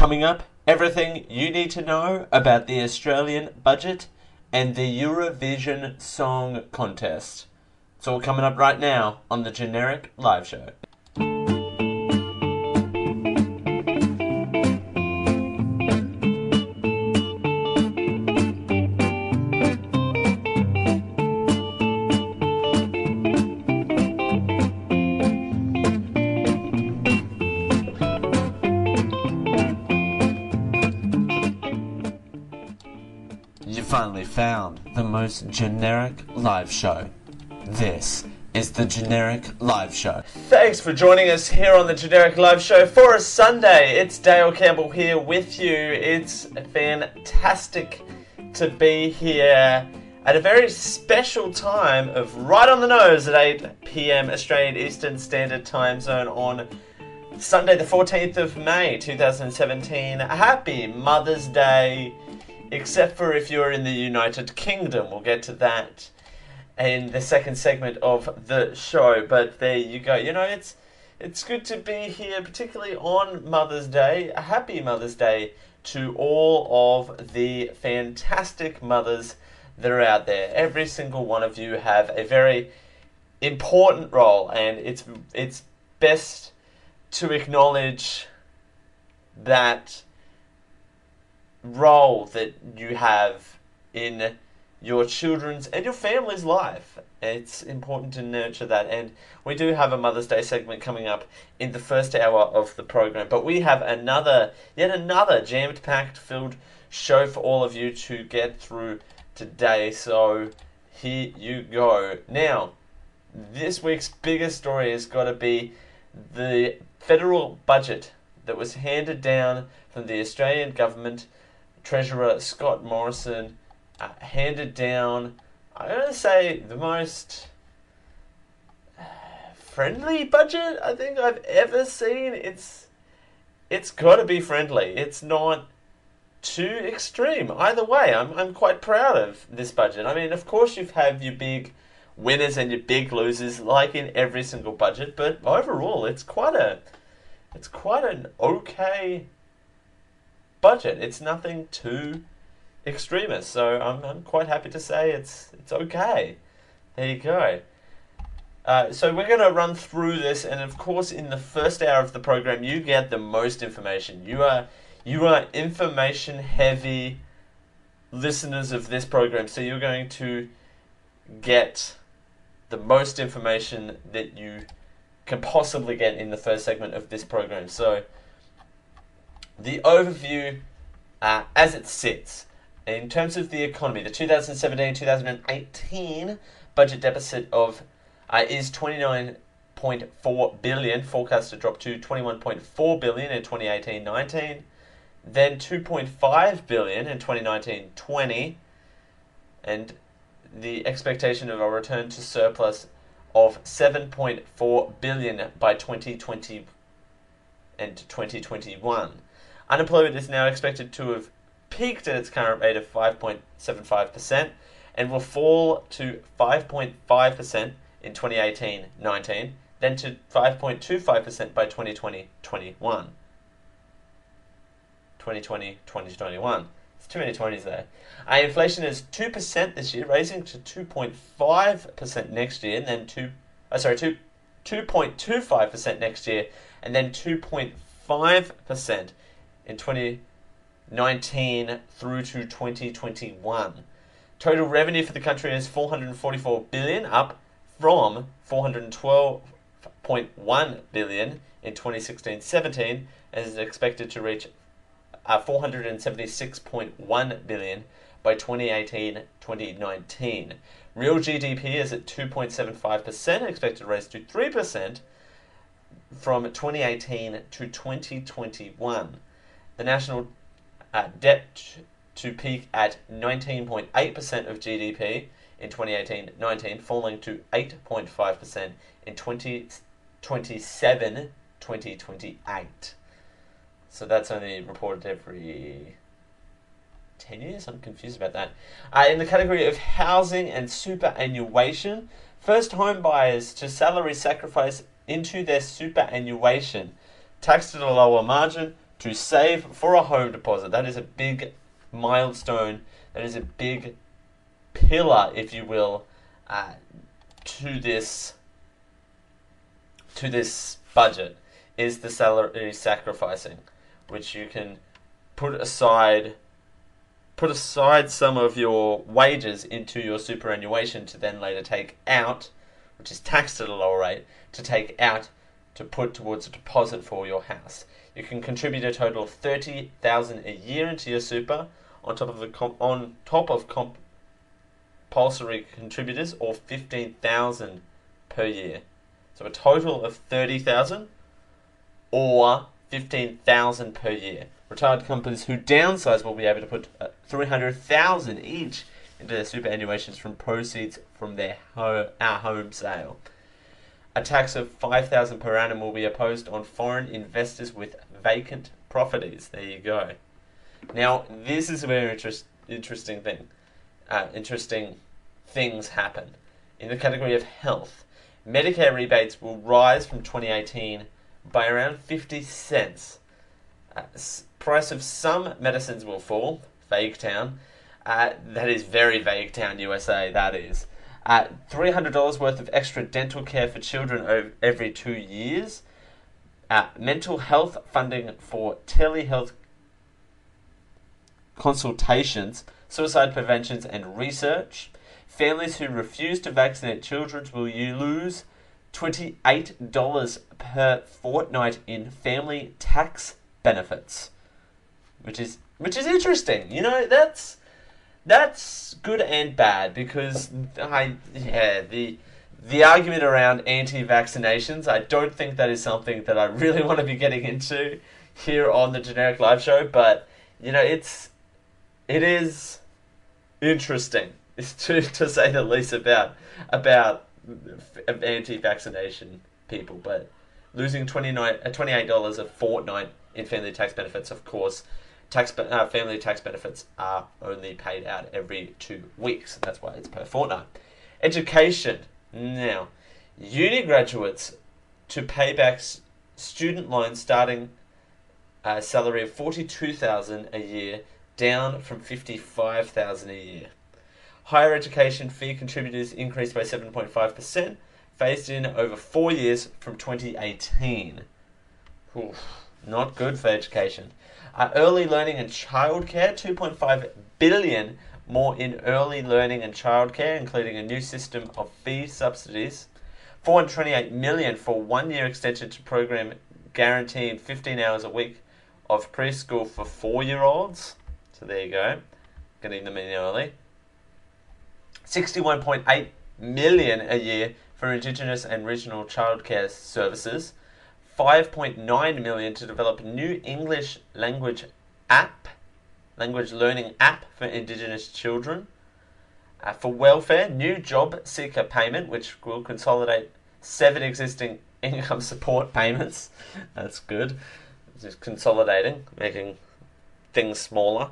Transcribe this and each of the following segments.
Coming up, everything you need to know about the Australian budget and the Eurovision Song Contest. It's all coming up right now on the Generic Live Show. Finally found the most generic live show. This is the Generic Live Show. Thanks for joining us here on the Generic Live Show for a Sunday. It's Dale Campbell here with you. It's fantastic to be here at a very special time of right on the nose at 8 p.m. Australian Eastern Standard Time Zone on Sunday the 14th of May 2017. Happy Mother's Day. Except for if you're in the United Kingdom. We'll get to that in the second segment of the show. But there you go. You know, it's good to be here, particularly on Mother's Day. A happy Mother's Day to all of the fantastic mothers that are out there. Every single one of you have a very important role, and it's best to acknowledge that role that you have in your children's and your family's life. It's important to nurture that, and we do have a Mother's Day segment coming up in the first hour of the program, but we have yet another jammed-packed filled show for all of you to get through today, so here you go. Now, this week's biggest story has got to be the federal budget that was handed down from the Australian government. Treasurer Scott Morrison handed down, I'm going to say, the most friendly budget I think I've ever seen. It's got to be friendly. It's not too extreme. Either way, I'm quite proud of this budget. I mean, of course you have your big winners and your big losers, like in every single budget, but overall, it's quite an okay budget. It's nothing too extremist, so I'm quite happy to say it's okay. There you go. So we're going to run through this, and of course, in the first hour of the program, you get the most information. You are information heavy listeners of this program, so you're going to get the most information that you can possibly get in the first segment of this program. So the overview as it sits. In terms of the economy, the 2017-2018 budget deficit is $29.4 billion, forecast to drop to $21.4 billion in 2018-19, then $2.5 billion in 2019-20, and the expectation of a return to surplus of $7.4 billion by 2020 and 2021. Unemployment is now expected to have peaked at its current rate of 5.75% and will fall to 5.5% in 2018-19, then to 5.25% by 2020-21. 2020-2021. It's too many 20s there. Inflation is 2% this year, raising to 2.5% next year, and then 2.25% next year, and then 2.5% in 2019 through to 2021. Total revenue for the country is $444 billion, up from $412.1 billion in 2016-17, and is expected to reach $476.1 billion by 2018-2019. Real GDP is at 2.75%, expected to rise to 3% from 2018 to 2021. The national debt to peak at 19.8% of GDP in 2018-19, falling to 8.5% in 2027-2028. So that's only reported every 10 years? I'm confused about that. In the category of housing and superannuation, first home buyers to salary sacrifice into their superannuation, taxed at a lower margin, to save for a home deposit. That is a big milestone. That is a big pillar, if you will, to this budget, is the salary sacrificing, which you can put aside some of your wages into your superannuation to then later take out, which is taxed at a lower rate, to take out to put towards a deposit for your house. You can contribute a total of $30,000 a year into your super on top of compulsory contributors, or $15,000 per year. So a total of $30,000 or $15,000 per year. Retired couples who downsize will be able to put $300,000 each into their superannuations from proceeds from our home sale. A tax of $5,000 per annum will be imposed on foreign investors with vacant properties. There you go. Now, this is a very interesting thing. Interesting things happen. In the category of health, Medicare rebates will rise from 2018 by around 50 cents. Price of some medicines will fall. Vague Town. That is very Vague Town, USA, that is. $300 worth of extra dental care for children every 2 years. Mental health funding for telehealth consultations, suicide preventions and research. Families who refuse to vaccinate children will lose $28 per fortnight in family tax benefits, which is interesting. You know, that's good and bad, because the argument around anti-vaccinations, I don't think that is something that I really want to be getting into here on the Generic Live Show, but you know, it is interesting, to say the least, about anti-vaccination people. But losing $28 a fortnight in family tax benefits, of course, family tax benefits are only paid out every 2 weeks. That's why it's per fortnight. Education. Now, uni graduates to pay back student loans starting a salary of $42,000 a year, down from $55,000 a year. Higher education fee contributors increased by 7.5%, phased in over 4 years from 2018. Oof, not good for education. Early learning and childcare, $2.5 billion more in early learning and childcare, including a new system of fee subsidies. $428 million for 1 year extension to program guaranteeing 15 hours a week of preschool for 4-year-olds. So there you go, getting them in early. $61.8 million a year for Indigenous and regional childcare services. $5.9 million to develop a new English language learning app for Indigenous children. For welfare, new job seeker payment, which will consolidate 7 existing income support payments. That's good. Just consolidating, making things smaller.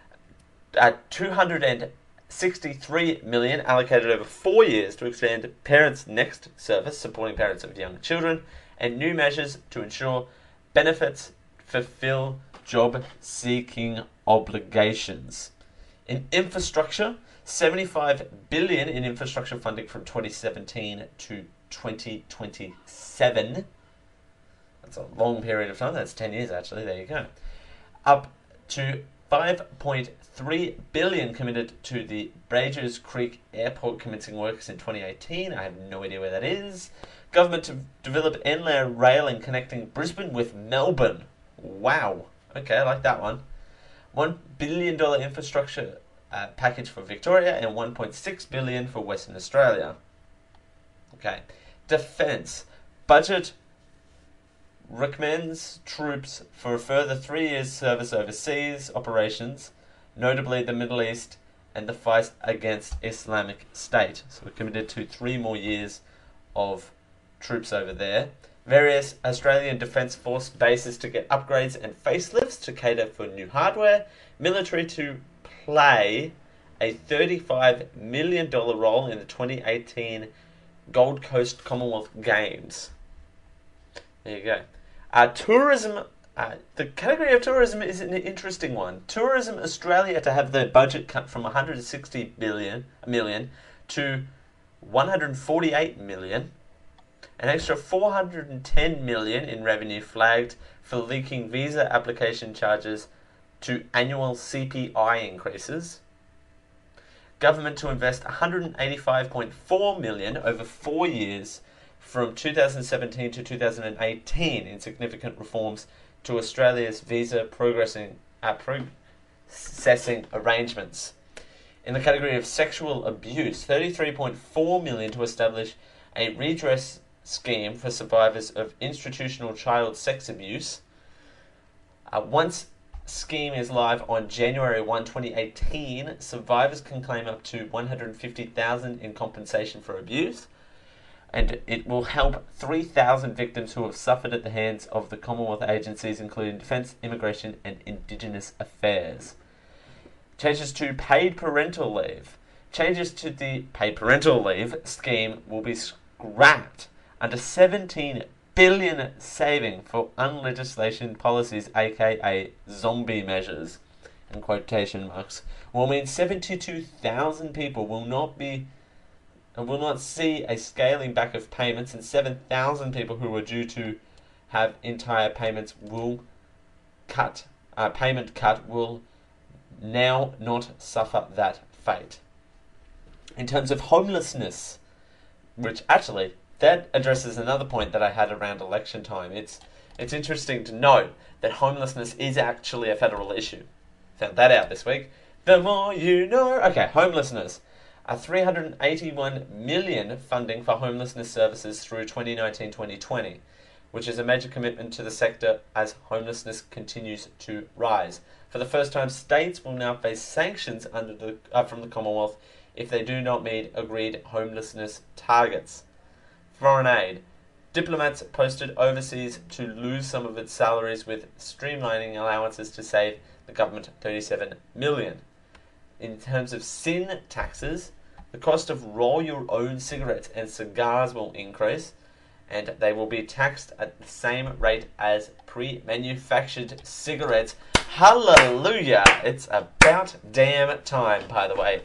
$263 million allocated over 4 years to expand Parents Next service, supporting parents of young children, and new measures to ensure benefits fulfill job-seeking obligations. In infrastructure, $75 billion in infrastructure funding from 2017 to 2027. That's a long period of time. That's 10 years, actually. There you go. Up to $5.3 billion committed to the Brazos Creek Airport, commencing works in 2018. I have no idea where that is. Government to develop inland railing connecting Brisbane with Melbourne. Wow. Okay, I like that one. $1 billion infrastructure package for Victoria and $1.6 billion for Western Australia. Okay. Defence. Budget recommends troops for a further 3 years service overseas operations, notably the Middle East and the fight against Islamic State. So we're committed to 3 more years of troops over there. Various Australian Defence Force bases to get upgrades and facelifts to cater for new hardware. Military to play a $35 million role in the 2018 Gold Coast Commonwealth Games. There you go. Tourism The category of tourism is an interesting one. Tourism Australia to have their budget cut from 160 million to 148 million. An extra 410 million in revenue flagged for leaking visa application charges to annual CPI increases. Government to invest 185.4 million over 4 years from 2017 to 2018 in significant reforms to Australia's visa processing arrangements. In the category of sexual abuse, 33.4 million to establish a redress scheme for survivors of institutional child sex abuse. Once scheme is live on January 1, 2018, survivors can claim up to $150,000 in compensation for abuse, and it will help 3,000 victims who have suffered at the hands of the Commonwealth agencies, including Defence, Immigration and Indigenous Affairs. Changes to paid parental leave. Changes to the paid parental leave scheme will be scrapped under 17 billion saving for unlegislation policies, aka zombie measures, in quotation marks, will mean 72,000 people will not see a scaling back of payments, and 7,000 people who were due to have entire payments will payment cut will now not suffer that fate. In terms of homelessness, which actually that addresses another point that I had around election time. It's interesting to note that homelessness is actually a federal issue. Found that out this week. The more you know. Okay, homelessness. 381 million funding for homelessness services through 2019-2020, which is a major commitment to the sector as homelessness continues to rise. For the first time, states will now face sanctions from the Commonwealth if they do not meet agreed homelessness targets. Foreign aid. Diplomats posted overseas to lose some of its salaries with streamlining allowances to save the government 37 million. In terms of sin taxes, the cost of roll your own cigarettes and cigars will increase, and they will be taxed at the same rate as pre-manufactured cigarettes. Hallelujah! It's about damn time, by the way.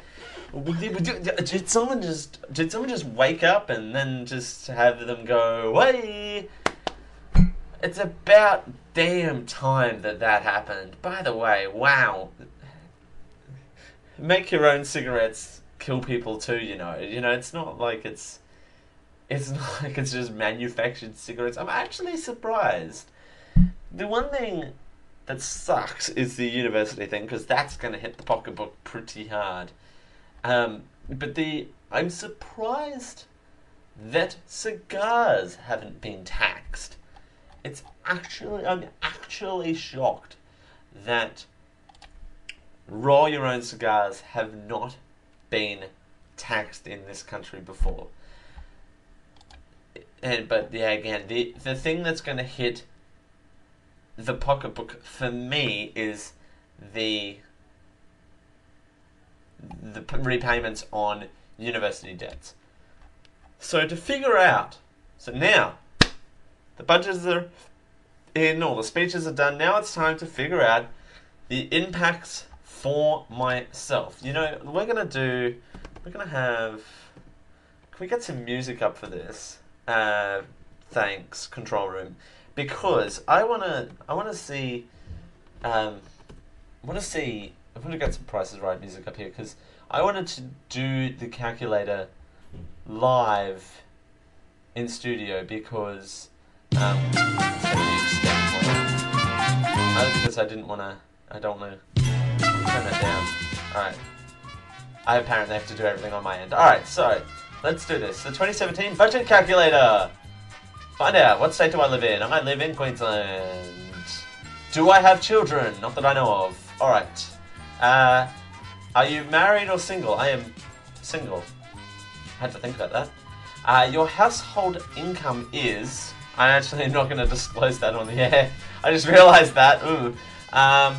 Did someone just wake up and then just have them go away? It's about damn time that happened. By the way, wow. Make your own cigarettes kill people too, you know. It's not like it's not like it's just manufactured cigarettes. I'm actually surprised. The one thing that sucks is the university thing, because that's going to hit the pocketbook pretty hard. But I'm surprised that cigars haven't been taxed. I'm actually shocked that roll your own cigars have not been taxed in this country before. But again, the thing that's going to hit the pocketbook for me is the repayments on university debts. So now the budgets are in, all the speeches are done. Now it's time to figure out the impacts for myself. We're gonna have. Can we get some music up for this? Thanks, control room, because I wanna see. I want to get some Price is Right music up here, because I wanted to do the calculator live in studio, because because I don't want to turn that down. Alright. I apparently have to do everything on my end. Alright, so let's do this. The 2017 budget calculator. Find out, what state do I live in? I live in Queensland. Do I have children? Not that I know of. Alright. Are you married or single? I am single. I had to think about that. Your household income is... I'm actually not going to disclose that on the air. I just realised that. Ooh. I'm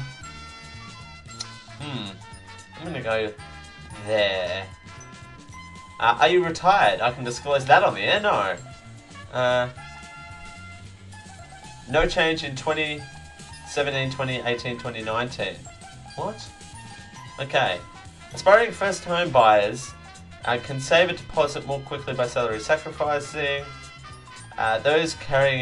going to go there. Are you retired? I can disclose that on the air. No. No change in 20 17, 20, 18, 20, 19. What? Okay. Aspiring first home buyers can save a deposit more quickly by salary sacrificing. Those carrying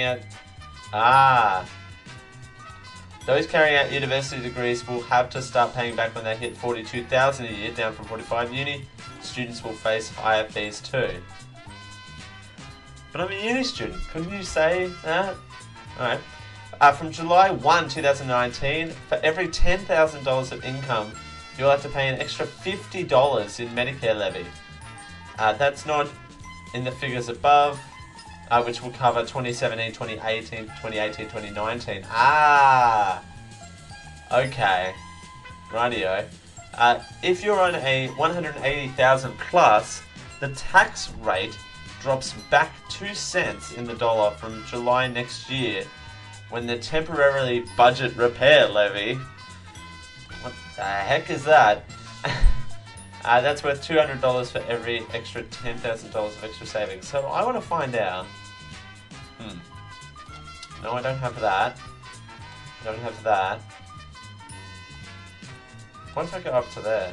out university degrees will have to start paying back when they hit 42,000 a year, down from 45. Uni students will face higher fees too. But I'm a uni student. Couldn't you say that? Alright. From July 1, 2019, for every $10,000 of income, you'll have to pay an extra $50 in Medicare levy. That's not in the figures above, which will cover 2017, 2018, 2018, 2019. Okay. Rightio. If you're on a 180,000 plus, the tax rate drops back 2 cents in the dollar from July next year, when the temporarily budget repair levy, what the heck is that? That's worth $200 for every extra $10,000 of extra savings. So I want to find out. No, I don't have that. I don't have that. What if I go up to there?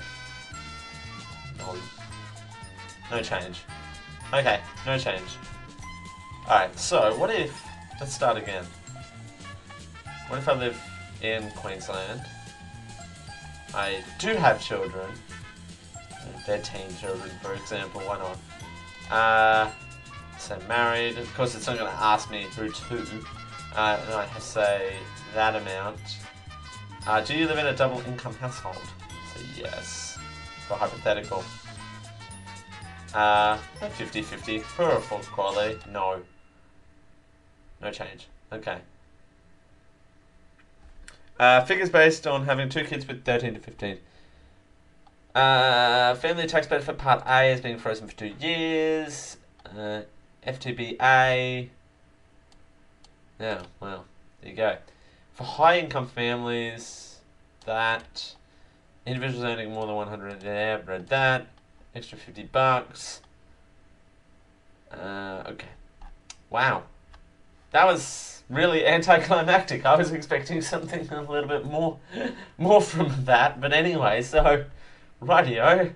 No change. Okay, no change. Alright, so what if... Let's start again. What if I live in Queensland? I do have children. They're teen children, for example, why not? So married, of course it's not going to ask me who to. And I have to say that amount. Do you live in a double income household? So yes, for hypothetical. 50-50, for a full quality, no. No change, okay. Figures based on having 2 kids with 13 to 15. Family tax benefit Part A is being frozen for 2 years. FTBA. Yeah, well, there you go. For high income families, that individuals earning more than 100, yeah, read that. Extra $50. Okay. Wow. That was really anticlimactic. I was expecting something a little bit more from that. But anyway, so rightio.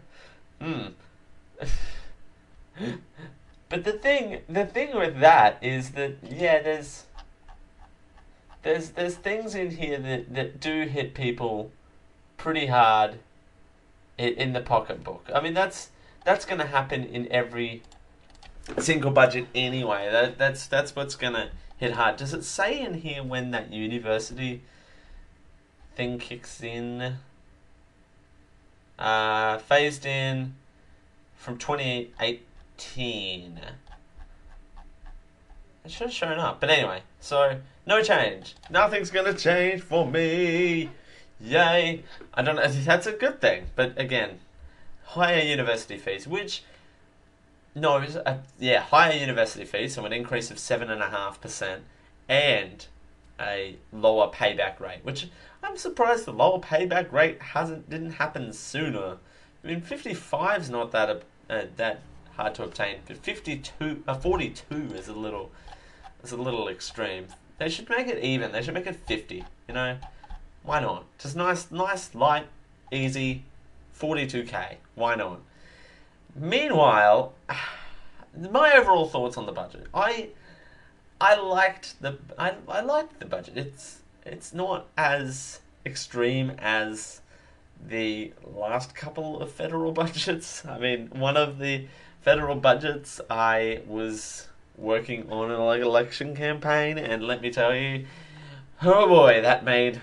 But the thing with that is that, yeah, there's things in here that do hit people pretty hard in the pocketbook. I mean, that's going to happen in every single budget anyway. That's what's going to hit hard. Does it say in here when that university thing kicks in? Phased in from 2018. It should have shown up. But anyway, so no change. Nothing's going to change for me. Yay. I don't know. That's a good thing. But again, higher university fees, which... No, higher university fees, so an increase of 7.5%, and a lower payback rate, which I'm surprised the lower payback rate didn't happen sooner. I mean, 55's not that hard to obtain, but 42 is a little extreme. They should make it even. They should make it 50. You know, why not? Just nice, light, easy, 42k. Why not? Meanwhile, my overall thoughts on the budget. I liked the budget. It's not as extreme as the last couple of federal budgets. I mean, one of the federal budgets I was working on an election campaign, and let me tell you, oh boy, that made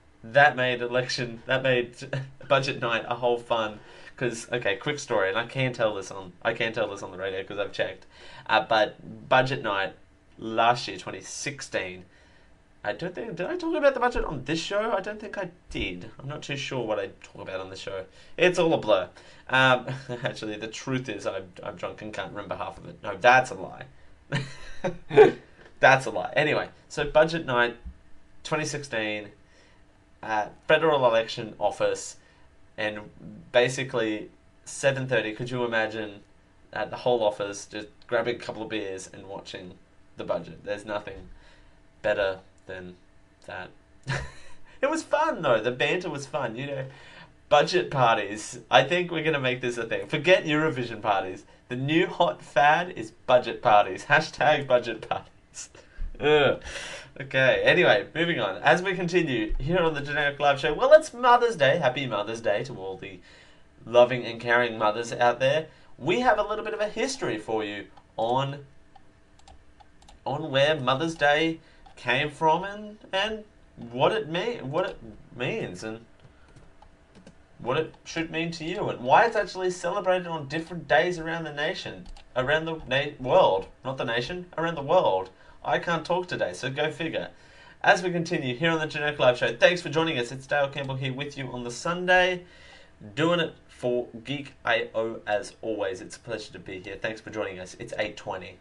budget night a whole fun. Because, okay, quick story, and I can't tell this on the radio because I've checked. But budget night last year, 2016. Did I talk about the budget on this show? I don't think I did. I'm not too sure what I talk about on the show. It's all a blur. Actually, the truth is I'm drunk and can't remember half of it. No, that's a lie. That's a lie. Anyway, so budget night, 2016, federal election office. And basically, 7:30, could you imagine the whole office just grabbing a couple of beers and watching the budget? There's nothing better than that. It was fun though. The banter was fun. Budget parties. I think we're gonna make this a thing. Forget Eurovision parties. The new hot fad is budget parties. Hashtag budget parties. Ugh. Okay, anyway, moving on. As we continue here on the Generic Live Show, well, it's Mother's Day. Happy Mother's Day to all the loving and caring mothers out there. We have a little bit of a history for you on where Mother's Day came from and what it means and what it should mean to you and why it's actually celebrated on different days around the nation, around the world, not the nation, around the world. I can't talk today, so go figure. As we continue here on the Generic Live Show, thanks for joining us. It's Dale Campbell here with you on the Sunday, doing it for Geek.io as always. It's a pleasure to be here. Thanks for joining us. It's 8:20.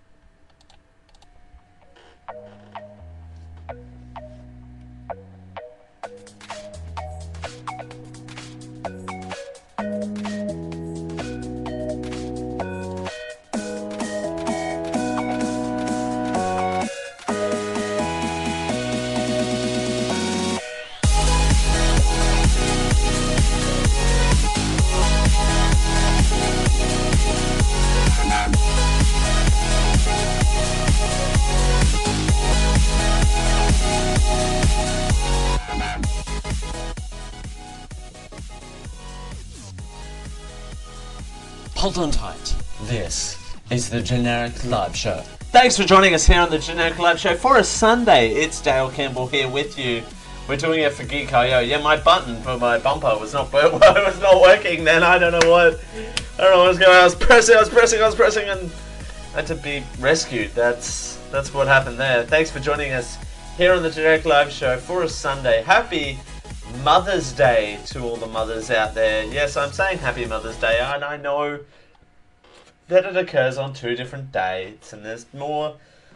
Hold on tight. This is the Generic Live Show. Thanks for joining us here on the Generic Live Show for a Sunday. It's Dale Campbell here with you. We're doing it for Geek.io. Yeah, my button for my bumper was not working then. I don't know what was going on. I was pressing and had to be rescued. That's what happened there. Thanks for joining us here on the Generic Live Show for a Sunday. Happy Mother's Day to all the mothers out there. Yes, I'm saying Happy Mother's Day, and I know that it occurs on 2 different dates, and there's more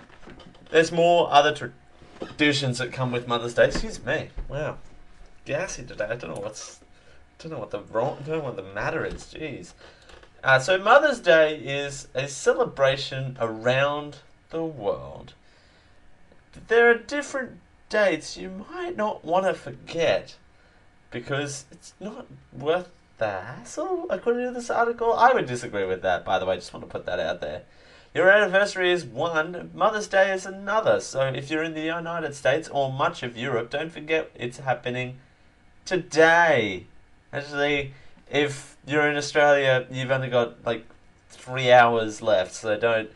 other traditions that come with Mother's Day. Excuse me. Wow, gassy today. I don't know what the matter is. Jeez. So Mother's Day is a celebration around the world. There are different dates you might not want to forget, because it's not worth the hassle, according to this article. I would disagree with that, by the way. Just want to put that out there. Your anniversary is one, Mother's Day is another. So if you're in the United States or much of Europe, don't forget it's happening today. Actually, if you're in Australia, you've only got like 3 hours left, so don't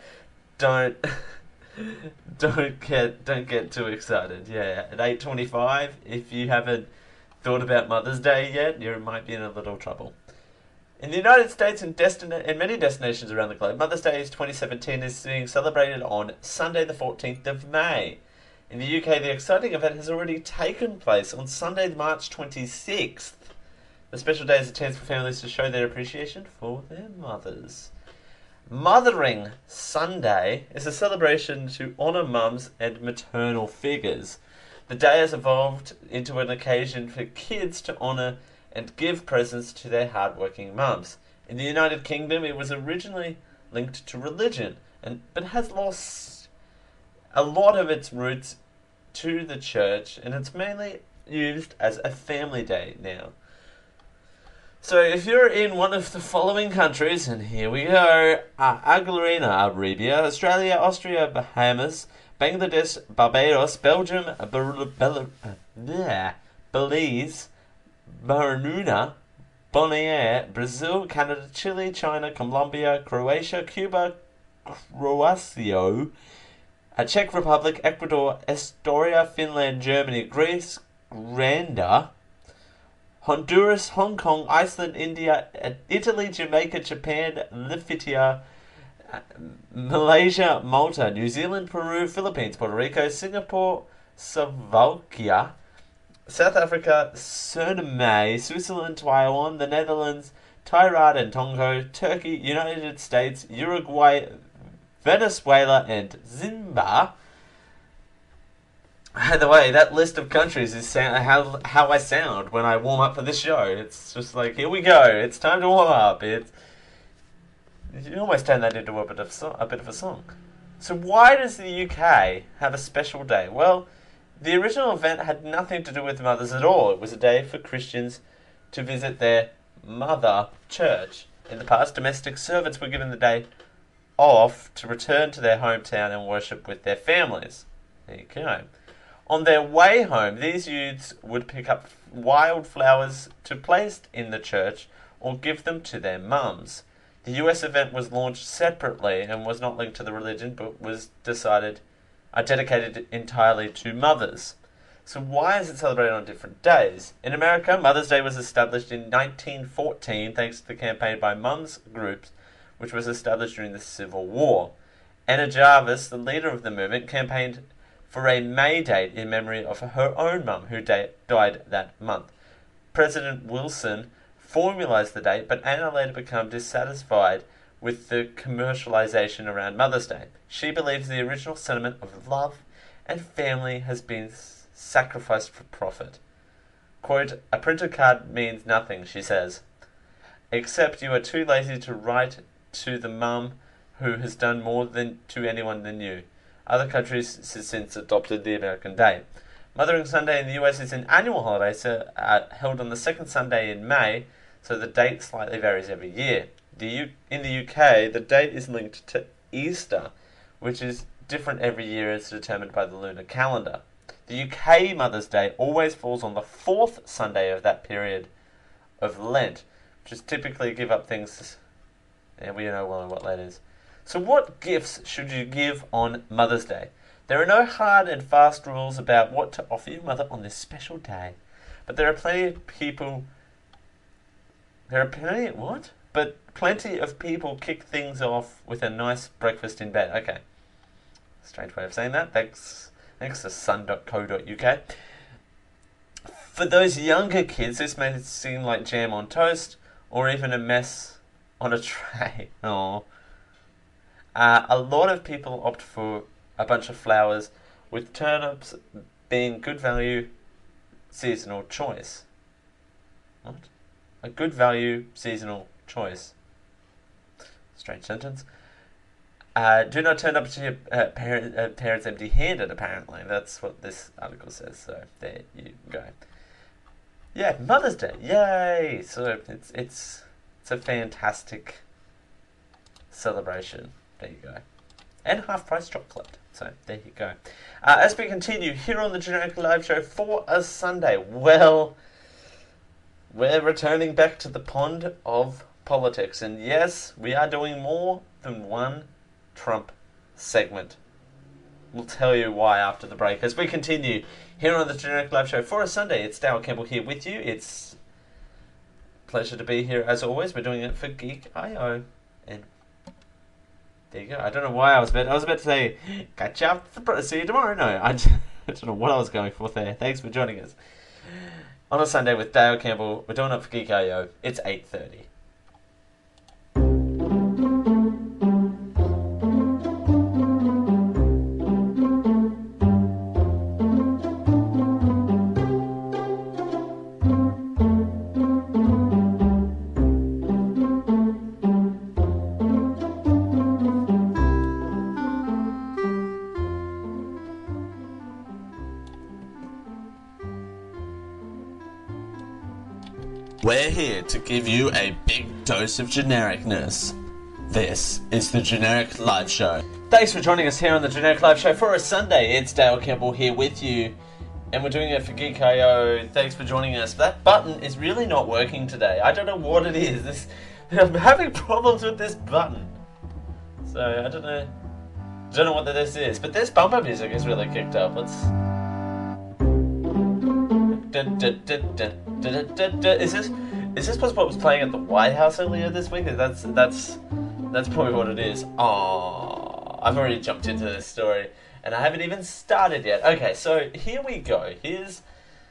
get too excited. Yeah, at 8:25, if you haven't thought about Mother's Day yet, you might be in a little trouble. In the United States and many destinations around the globe, Mother's Day 2017 is being celebrated on Sunday the 14th of May. In the UK, the exciting event has already taken place on Sunday, March 26th. The special day is a chance for families to show their appreciation for their mothers. Mothering Sunday is a celebration to honour mums and maternal figures. The day has evolved into an occasion for kids to honour and give presents to their hardworking mums. In the United Kingdom, it was originally linked to religion, but has lost a lot of its roots to the church, and it's mainly used as a family day now. So if you're in one of the following countries, and here we go: Argentina, Arabia, Australia, Austria, Bahamas, Bangladesh, Barbados, Belgium, Belize, Bermuda, Bonaire, Brazil, Canada, Chile, China, Colombia, Croatia, Cuba, Croatia, Czech Republic, Ecuador, Estonia, Finland, Germany, Greece, Rwanda, Honduras, Hong Kong, Iceland, India, Italy, Jamaica, Japan, Lithuania, Malaysia, Malta, New Zealand, Peru, Philippines, Puerto Rico, Singapore, Slovakia, South Africa, Suriname, Switzerland, Taiwan, the Netherlands, Trinidad and Tobago, Turkey, United States, Uruguay, Venezuela, and Zimbabwe. By the way, that list of countries is how I sound when I warm up for this show. It's just like, here we go, it's time to warm up. You almost turn that into a bit of a song. So why does the UK have a special day? Well, The original event had nothing to do with mothers at all. It was a day for Christians to visit their mother church. In the past, domestic servants were given the day off to return to their hometown and worship with their families. There you go. On their way home, these youths would pick up wildflowers to place in the church or give them to their mums. The US event was launched separately and was not linked to the religion, but was dedicated entirely to mothers. So why is it celebrated on different days? In America, Mother's Day was established in 1914 thanks to the campaign by mums groups, which was established during the Civil War. Anna Jarvis, the leader of the movement, campaigned for a May date in memory of her own mum, who died that month. President Wilson formalized the date, but Anna later became dissatisfied with the commercialization around Mother's Day. She believes the original sentiment of love and family has been sacrificed for profit. Quote, "A printed card means nothing," she says, "except you are too lazy to write to the mum who has done more to anyone than you." Other countries since adopted the American Day. Mothering Sunday in the US is an annual holiday held on the second Sunday in May, so the date slightly varies every year. In the UK, the date is linked to Easter, which is different every year as determined by the lunar calendar. The UK Mother's Day always falls on the fourth Sunday of that period of Lent, which is typically give up things, and we know well what that is. So what gifts should you give on Mother's Day? There are no hard and fast rules about what to offer your mother on this special day, but plenty of people kick things off with a nice breakfast in bed. Okay. Strange way of saying that. Thanks to sun.co.uk. For those younger kids, this may seem like jam on toast or even a mess on a tray. Aww. A lot of people opt for a bunch of flowers, with turnips being good value seasonal choice. What? A good value seasonal choice. Strange sentence. Do not turn up to your parents empty-handed, apparently. That's what this article says, so there you go. Yeah, Mother's Day. Yay! So it's a fantastic celebration. There you go. And half-price chocolate. So, there you go. As we continue here on the Generic Live Show for a Sunday, well, we're returning back to the pond of politics. And yes, we are doing more than one Trump segment. We'll tell you why after the break. As we continue here on the Generic Live Show for a Sunday, it's Dale Campbell here with you. It's a pleasure to be here as always. We're doing it for Geek.io. And there you go. I don't know why I was about to say, catch up, see you tomorrow. No, I don't know what I was going for there. Thanks for joining us on a Sunday with Dale Campbell. We're doing it for Geek.io. It's 8:30. We're here to give you a big dose of genericness. This is the Generic Live Show. Thanks for joining us here on the Generic Live Show for a Sunday. It's Dale Campbell here with you, and we're doing it for Geek.io. Thanks for joining us. That button is really not working today. I don't know what it is. I'm having problems with this button. So, I don't know what this is. But this bumper music is really kicked up. Let's... Is this what was playing at the White House earlier this week? That's probably what it is. Oh, I've already jumped into this story, and I haven't even started yet. Okay, so here we go. Here's,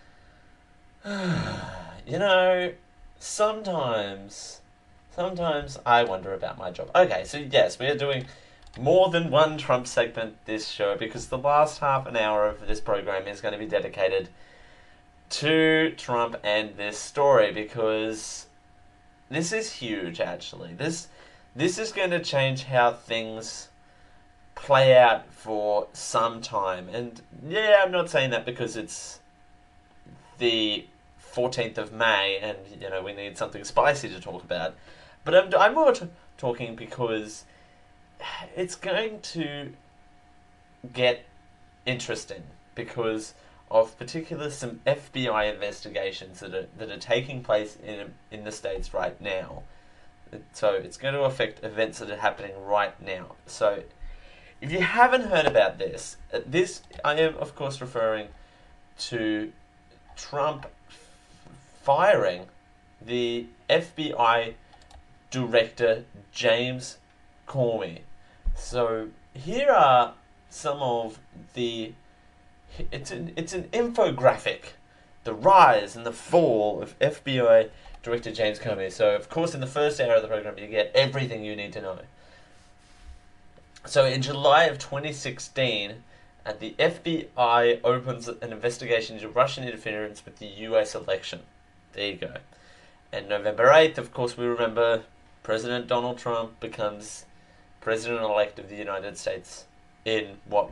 sometimes I wonder about my job. Okay, so yes, we are doing more than one Trump segment this show because the last half an hour of this program is going to be dedicated to Trump and this story, because this is huge, actually. This is going to change how things play out for some time. And yeah, I'm not saying that because it's the 14th of May and, you know, we need something spicy to talk about. But I'm more talking because it's going to get interesting because of particular some FBI investigations that are taking place in the States right now. So it's going to affect events that are happening right now. So if you haven't heard about this, I am of course referring to Trump firing the FBI director James Comey. So here are some of the... It's an infographic, the rise and the fall of FBI Director James Comey. So, of course, in the first hour of the program, you get everything you need to know. So, in July of 2016, the FBI opens an investigation into Russian interference with the US election. There you go. And November 8th, of course, we remember President Donald Trump becomes President-elect of the United States in what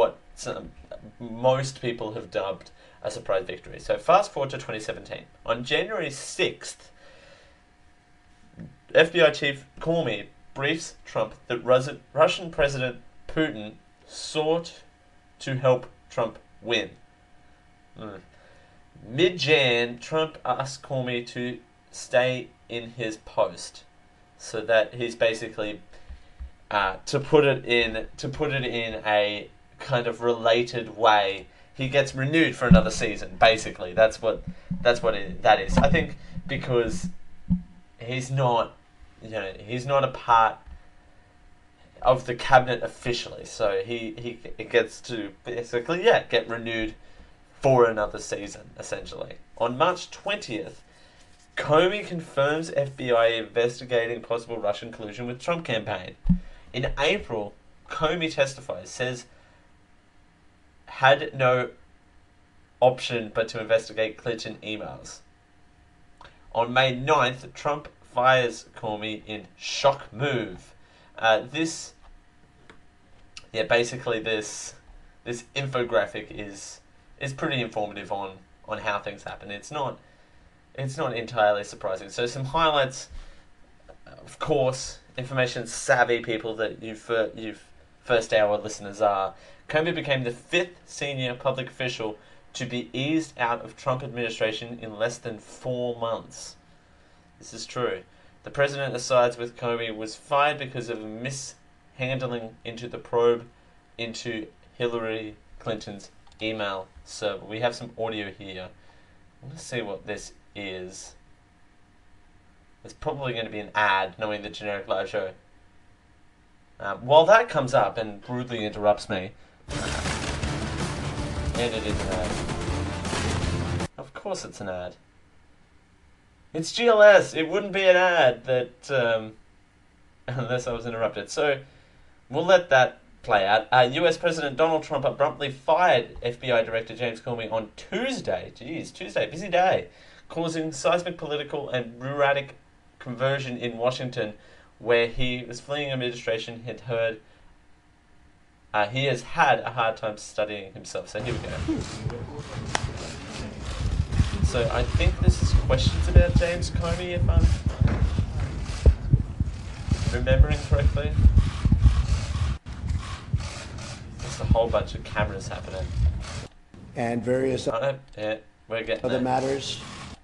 most people have dubbed a surprise victory. So fast forward to 2017. On January 6th, FBI Chief Comey briefs Trump that Russian President Putin sought to help Trump win. Mid-Jan, Trump asked Comey to stay in his post, so that he's basically to put it in a kind of related way, he gets renewed for another season. Basically, that is. I think because he's not a part of the cabinet officially, so he gets to basically get renewed for another season essentially. On March 20th, Comey confirms FBI investigating possible Russian collusion with Trump campaign. In April, Comey testifies, says had no option but to investigate Clinton emails. On May 9th, Trump fires Comey in shock move. This infographic is pretty informative on how things happen. It's not entirely surprising. So some highlights, of course, information savvy people that you've first hour listeners are. Comey became the 5th senior public official to be eased out of Trump administration in less than 4 months. This is true. The president asides with Comey was fired because of mishandling into the probe into Hillary Clinton's email server. We have some audio here. Let's see what this is. There's probably going to be an ad, knowing the Generic Live Show. While that comes up and rudely interrupts me, and it is an ad. Of course it's an ad. It's GLS. It wouldn't be an ad that, unless I was interrupted. So, we'll let that play out. US President Donald Trump abruptly fired FBI Director James Comey on Tuesday. Tuesday, busy day. Causing seismic political and erratic conversion in Washington, where he was fleeing administration, had heard he has had a hard time studying himself. So here we go. So I think this is questions about James Comey, if I'm remembering correctly. There's a whole bunch of cameras happening. And various we're getting other there. matters.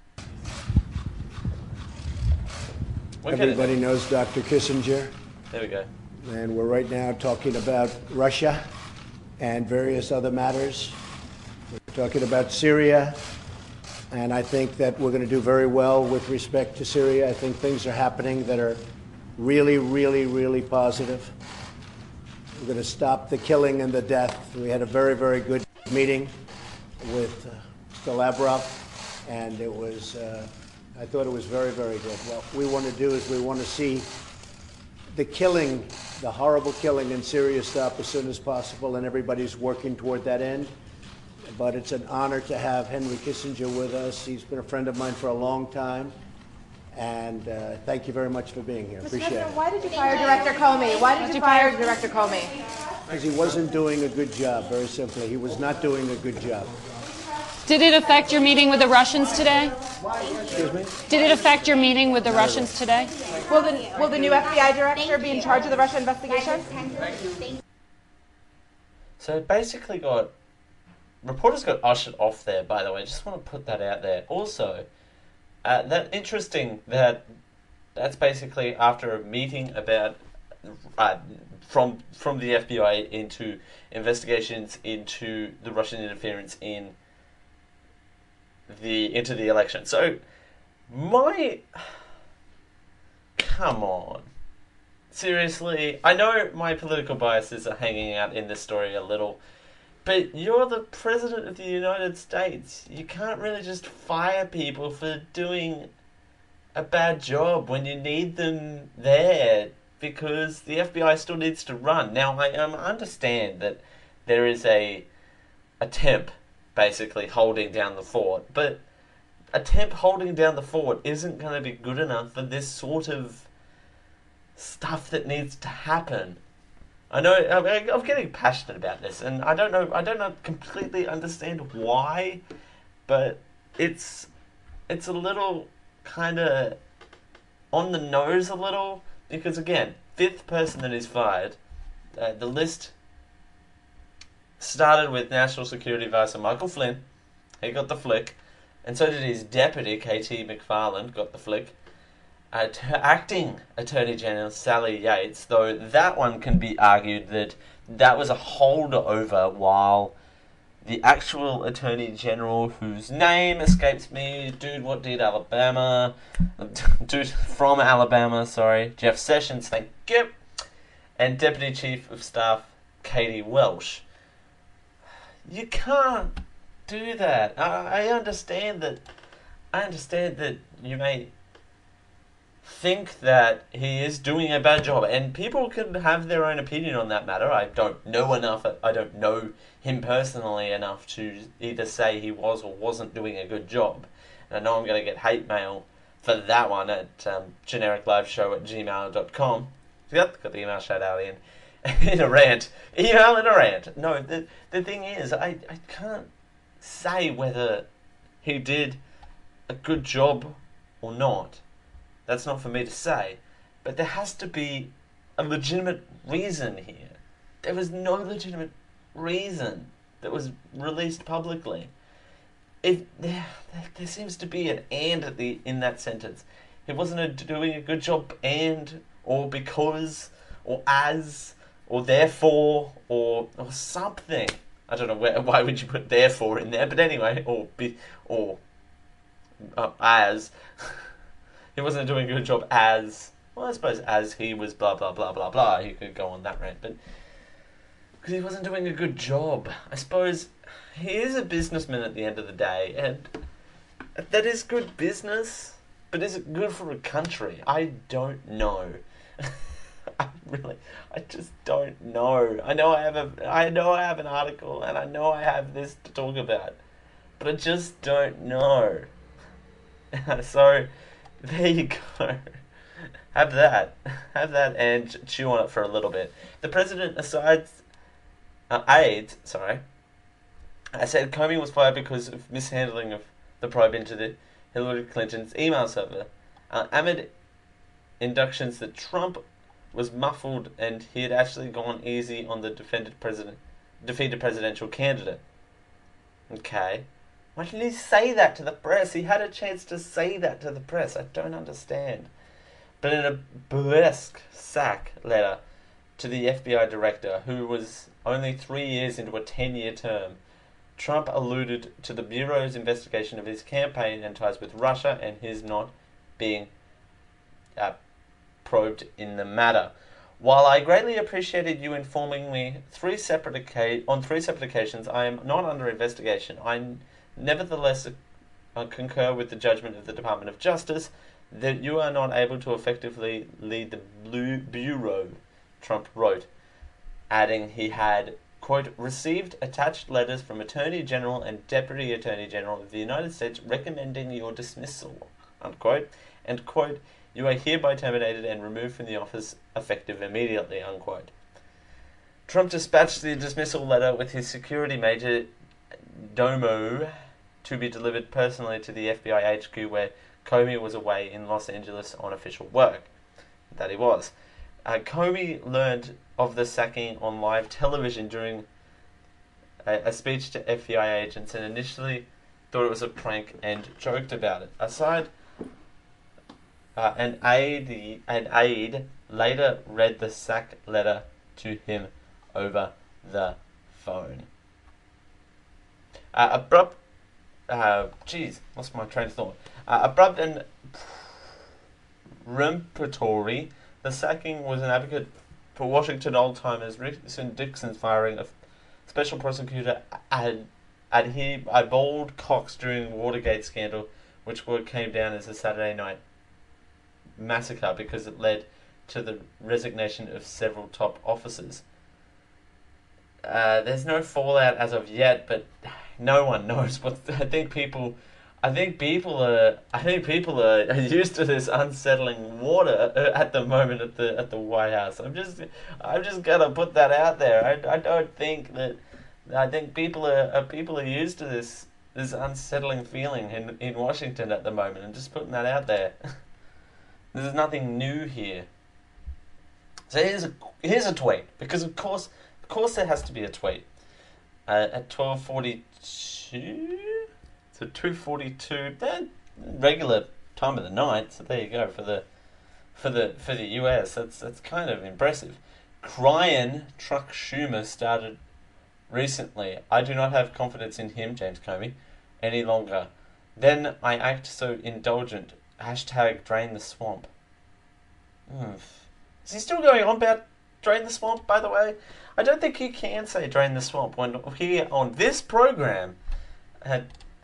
Everybody Everybody knows Dr. Kissinger. There we go. And we're right now talking about Russia and various other matters. We're talking about Syria. And I think that we're going to do very well with respect to Syria. I think things are happening that are really, really, really positive. We're going to stop the killing and the death. We had a very, very good meeting with Mr. Lavrov, and it was, I thought it was very, very good. What we want to do is we want to see the killing, the horrible killing in Syria stop as soon as possible, and everybody's working toward that end. But it's an honor to have Henry Kissinger with us. He's been a friend of mine for a long time, And thank you very much for being here. Appreciate it. Why did you fire Director Comey? Why did you fire Director Comey? Because he wasn't doing a good job, very simply. He was not doing a good job. Did it affect your meeting with the Russians today? Excuse me? Did it affect your meeting with the Russians today? Will the new FBI director be in charge of the Russia investigation? So basically reporters got ushered off there, by the way. Just want to put that out there. Also, that's interesting that's basically after a meeting about from the FBI into investigations into the Russian interference into the election. So come on. Seriously, I know my political biases are hanging out in this story a little, but you're the President of the United States. You can't really just fire people for doing a bad job when you need them there, because the FBI still needs to run. Now, I understand that there is a temp basically holding down the fort, but a temp holding down the fort isn't going to be good enough for this sort of stuff that needs to happen. I know I'm getting passionate about this, and I don't completely understand why, but it's a little kind of on the nose a little, because again, fifth person that is fired. The list started with National Security Advisor Michael Flynn. He got the flick, and so did his deputy KT McFarland got the flick. Acting Attorney General Sally Yates, though that one can be argued that was a holdover, while the actual Attorney General, whose name escapes me, dude from Alabama, sorry, Jeff Sessions, thank you, and Deputy Chief of Staff Katie Welsh. You can't do that. I understand that you may think that he is doing a bad job, and people can have their own opinion on that matter. I don't know him personally enough to either say he was or wasn't doing a good job. And I know I'm going to get hate mail for that one at genericliveshow@gmail.com. Yep, got the email shout out in a rant. Email in a rant. No, the thing is, I can't say whether he did a good job or not. That's not for me to say. But there has to be a legitimate reason here. There was no legitimate reason that was released publicly. There seems to be an and in that sentence. He wasn't doing a good job and, or because, or as, or therefore, or something. I don't know why would you put therefore in there, but anyway, as. He wasn't doing a good job as, well, I suppose as he was blah, blah, blah, blah, blah. He could go on that rant, but because he wasn't doing a good job. I suppose he is a businessman at the end of the day, and that is good business, but is it good for a country? I don't know. I just don't know. I know I have an article, and I know I have this to talk about, but I just don't know. So there you go. Have that and chew on it for a little bit. The president I said Comey was fired because of mishandling of the probe into Hillary Clinton's email server. Amid inductions that Trump was muffled and he had actually gone easy on the defeated presidential candidate. Okay. Why didn't he say that to the press? He had a chance to say that to the press. I don't understand. But in a burlesque sack letter to the FBI director, who was only 3 years into a 10-year term, Trump alluded to the Bureau's investigation of his campaign and ties with Russia and his not being probed in the matter. While I greatly appreciated you informing me on three separate occasions, I am not under investigation. I nevertheless concur with the judgment of the Department of Justice that you are not able to effectively lead the Bureau, Trump wrote, adding he had, quote, received attached letters from Attorney General and Deputy Attorney General of the United States recommending your dismissal, unquote, and, quote, you are hereby terminated and removed from the office effective immediately, unquote. Trump dispatched the dismissal letter with his security major domo to be delivered personally to the FBI HQ where Comey was away in Los Angeles on official work. That he was. Comey learned of the sacking on live television during a speech to FBI agents and initially thought it was a prank and joked about it. An aide later read the sack letter to him over the phone. Abrupt and peremptory, the sacking was an advocate for Washington old-timers Richard Nixon's firing of special prosecutor Bold Cox during the Watergate scandal, which came down as a Saturday night massacre because it led to the resignation of several top officers. There's no fallout as of yet, but no one knows what. I think people are used to this unsettling water at the moment at the White House. I'm just gonna put that out there. I think people are used to this unsettling feeling in Washington at the moment. I'm just putting that out there. There's nothing new here. So here's a tweet, because of course there has to be a tweet. At 12:42, so 2:42, regular time of the night. So there you go for the US. That's kind of impressive. Crying Truck Schumer started recently. I do not have confidence in him, James Comey, any longer. Then I act so indulgent. Hashtag drain the swamp. Is he still going on about drain the swamp, by the way? I don't think he can say drain the swamp when here on this program at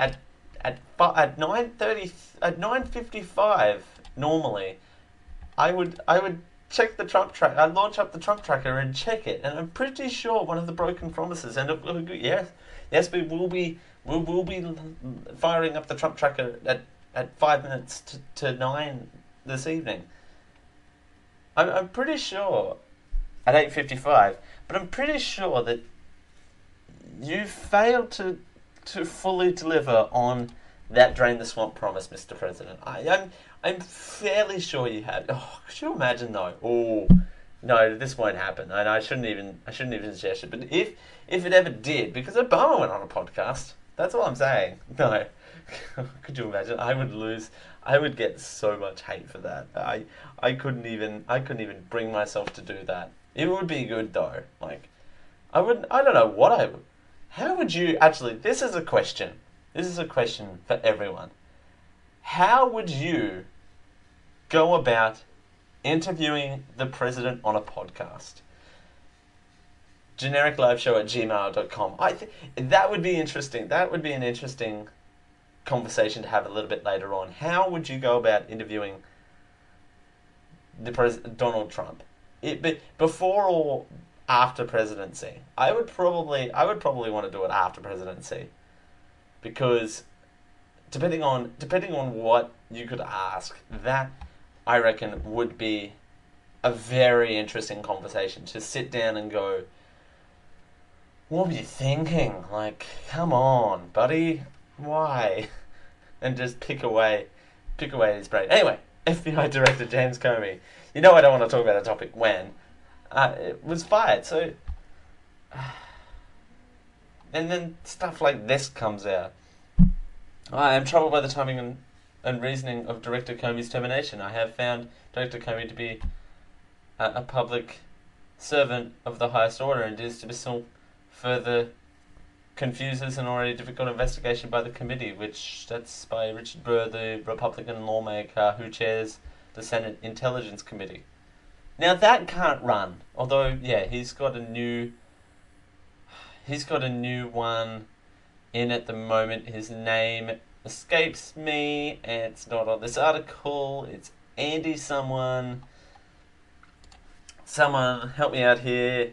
9:55 normally I would check the Trump tracker. I'd launch up the Trump tracker and check it, and I'm pretty sure one of the broken promises, and yes, we will be firing up the Trump tracker at 5 minutes to 9 this evening. I'm pretty sure at 8:55, but I'm pretty sure that you failed to fully deliver on that drain the swamp promise, Mr. President. I'm fairly sure you had. Oh, could you imagine though? Oh, no, this won't happen. And I shouldn't even suggest it. But if it ever did, because Obama went on a podcast, that's all I'm saying. No, could you imagine? I would get so much hate for that. I couldn't even bring myself to do that. It would be good though. Like, I don't know what I would. How would you actually? This is a question. This is a question for everyone. How would you go about interviewing the president on a podcast? genericliveshow@gmail.com. I think that would be interesting. That would be an interesting conversation to have a little bit later on. How would you go about interviewing the Donald Trump? Before or after presidency? I would probably want to do it after presidency, because depending on what you could ask, that I reckon would be a very interesting conversation to sit down and go, what were you thinking? Like, come on, buddy, why? And just pick away his brain. Anyway, FBI Director James Comey. You know I don't want to talk about the topic when. It was fired, so... And then stuff like this comes out. I am troubled by the timing and reasoning of Director Comey's termination. I have found Director Comey to be a public servant of the highest order, and his dismissal further confuses an already difficult investigation by the committee, that's by Richard Burr, the Republican lawmaker who chairs the Senate Intelligence Committee. Now that can't run, although yeah, he's got a new one in at the moment. His name escapes me, and it's not on this article. It's Andy someone help me out here.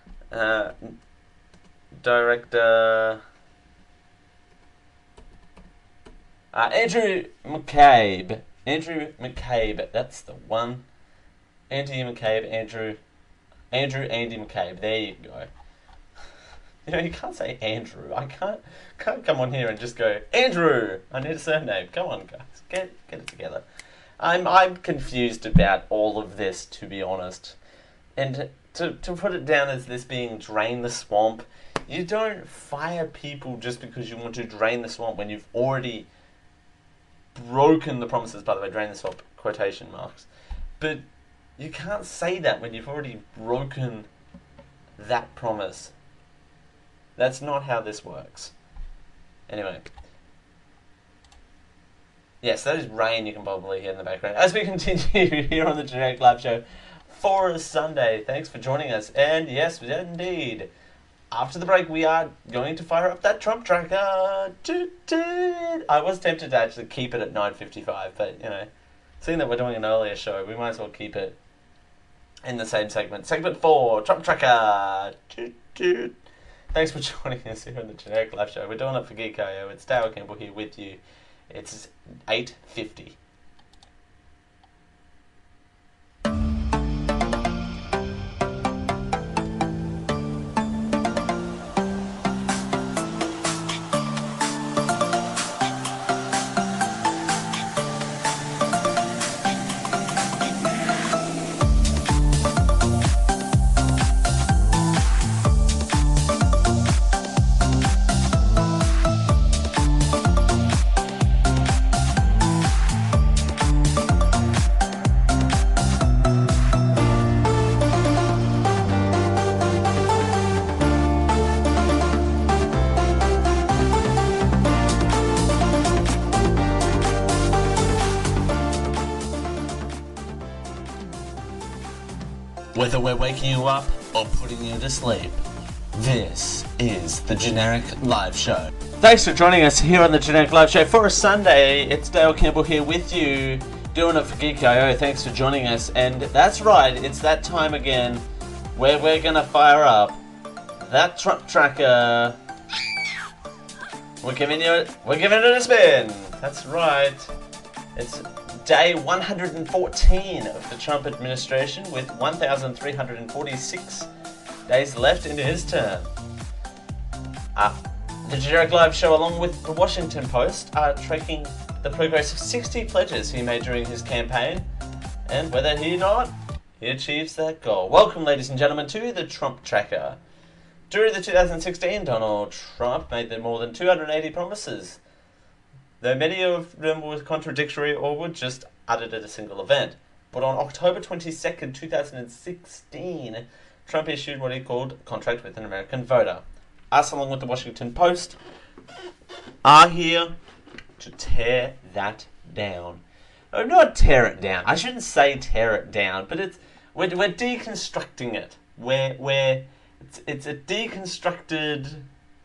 Director Andrew McCabe. Andrew McCabe, that's the one. Andy McCabe, Andrew, Andy McCabe. There you go. You know, you can't say Andrew. I can't come on here and just go, Andrew! I need a surname. Come on, guys. Get it together. I'm confused about all of this, to be honest. And to put it down as this being drain the swamp, you don't fire people just because you want to drain the swamp when you've already broken the promises, by the way, drain the swamp, quotation marks. But you can't say that when you've already broken that promise. That's not how this works. Anyway. Yes, that is rain you can probably hear in the background. As we continue here on the Generic Live Show for a Sunday. Thanks for joining us. And yes, indeed, after the break we are going to fire up that Trump tracker. I was tempted to actually keep it at 9:55, but, you know, seeing that we're doing an earlier show, we might as well keep it in the same segment. Segment 4, Trump tracker. Thanks for joining us here on the Generic Live Show. We're doing it for Geek.io. It's Dale Campbell here with you. It's 8:50. Whether we're waking you up or putting you to sleep, this is the Generic Live Show. Thanks for joining us here on the Generic Live Show for a Sunday. It's Dale Campbell here with you, doing it for Geek.io. Thanks for joining us. And that's right, it's that time again where we're going to fire up that Trump tracker. We're giving it a spin. That's right. It's day 114 of the Trump administration, with 1,346 days left into his term. The Generic Live Show, along with the Washington Post, are tracking the progress of 60 pledges he made during his campaign, and whether he achieves that goal. Welcome, ladies and gentlemen, to the Trump Tracker. During the 2016, Donald Trump made more than 280 promises, though many of them were contradictory or were just uttered at a single event. But on October 22nd, 2016, Trump issued what he called a contract with an American voter. Us, along with the Washington Post, are here to tear that down. No, not tear it down. I shouldn't say tear it down, but we're deconstructing it. It's a deconstructed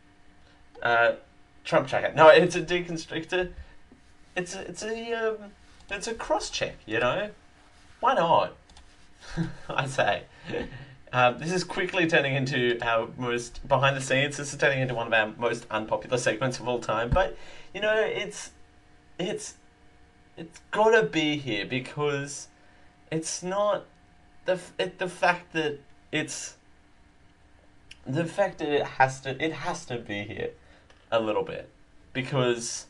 Trump tracker. No, it's a deconstructor. It's a cross check. You know, why not? I say. This is quickly turning into our most behind the scenes. This is turning into one of our most unpopular segments of all time. But you know, it's gotta be here because it's not the fact that it has to be here a little bit, because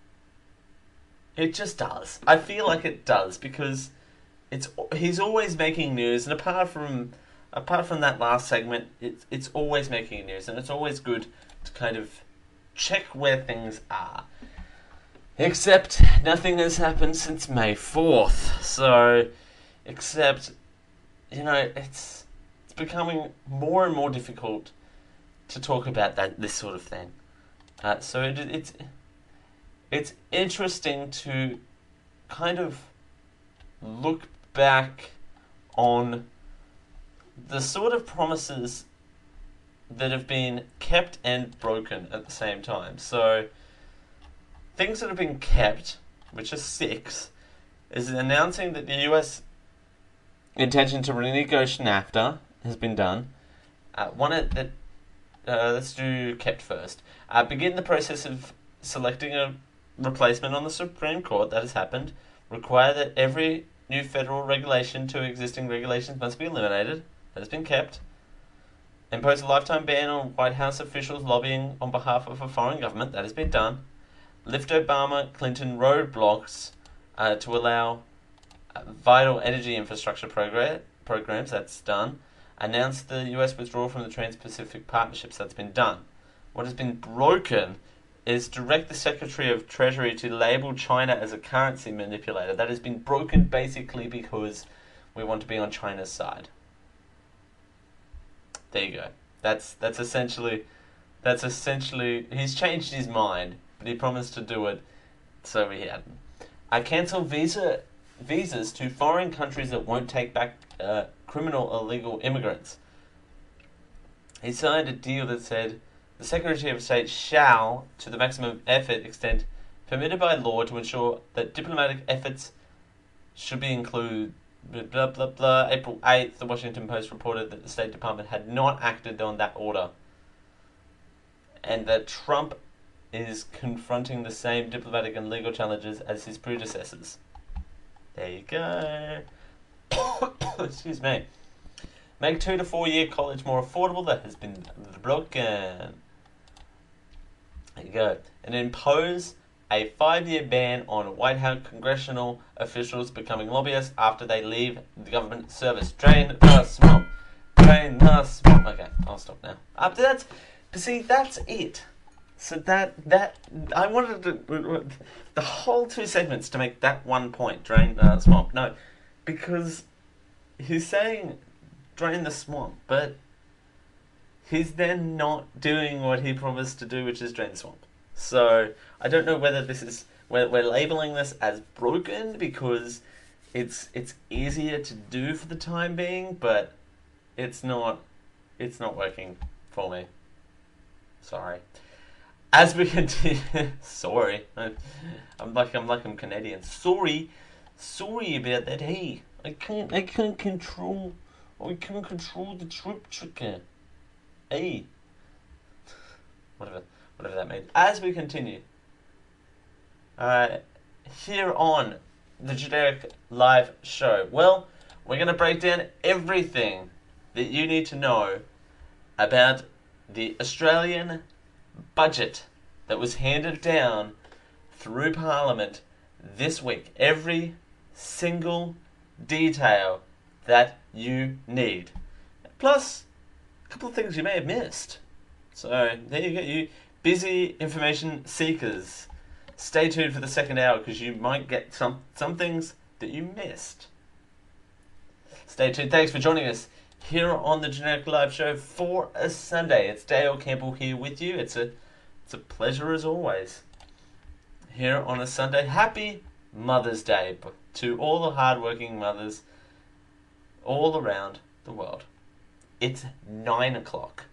it just does. I feel like it does, because he's always making news, and apart from that last segment, it's always making news, and it's always good to kind of check where things are. Except nothing has happened since May 4th. So, except, you know, it's becoming more and more difficult to talk about this sort of thing. So it's interesting to kind of look back on the sort of promises that have been kept and broken at the same time. So things that have been kept, which are 6, is announcing that the US intention to renegotiate NAFTA has been done. Let's do kept first. Begin the process of selecting a replacement on the Supreme Court. That has happened. require that every new federal regulation to existing regulations must be eliminated. That has been kept. Impose a lifetime ban on White House officials lobbying on behalf of a foreign government. That has been done. Lift Obama-Clinton roadblocks to allow vital energy infrastructure programs. That's done. Announce the US withdrawal from the Trans-Pacific Partnerships. That's been done. What has been broken is direct the Secretary of Treasury to label China as a currency manipulator. That has been broken basically because we want to be on China's side. There you go. That's essentially he's changed his mind, but he promised to do it, so he hadn't. I cancel visas to foreign countries that won't take back criminal illegal immigrants. He signed a deal that said the Secretary of State shall, to the maximum effort extent permitted by law, to ensure that diplomatic efforts should be included. Blah, blah, blah. April 8th, the Washington Post reported that the State Department had not acted on that order, and that Trump is confronting the same diplomatic and legal challenges as his predecessors. There you go. Excuse me. Make 2 to 4 year college more affordable. That has been broken. There you go. And impose a 5-year ban on White House congressional officials becoming lobbyists after they leave the government service. Drain the swamp. Drain the swamp. Okay, I'll stop now. That's it. So that I wanted to, the whole 2 segments to make that one point. Drain the swamp. No, because he's saying drain the swamp, but he's then not doing what he promised to do, which is drain the swamp. So I don't know whether this is we're labeling this as broken because it's easier to do for the time being, but it's not working for me. Sorry. As we continue, sorry, I'm Canadian. Sorry about that. Hey, I can't control the trip trigger. Hey, whatever that means. As we continue, here on the Generic Live Show, well, we're going to break down everything that you need to know about the Australian budget that was handed down through Parliament this week. Every single detail that you need. Plus, a couple of things you may have missed. So, there you go, you busy information seekers. Stay tuned for the second hour because you might get some things that you missed. Stay tuned. Thanks for joining us here on the Generic Live Show for a Sunday. It's Dale Campbell here with you. It's a pleasure as always. Here on a Sunday. Happy Mother's Day to all the hardworking mothers all around the world. It's 9 o'clock.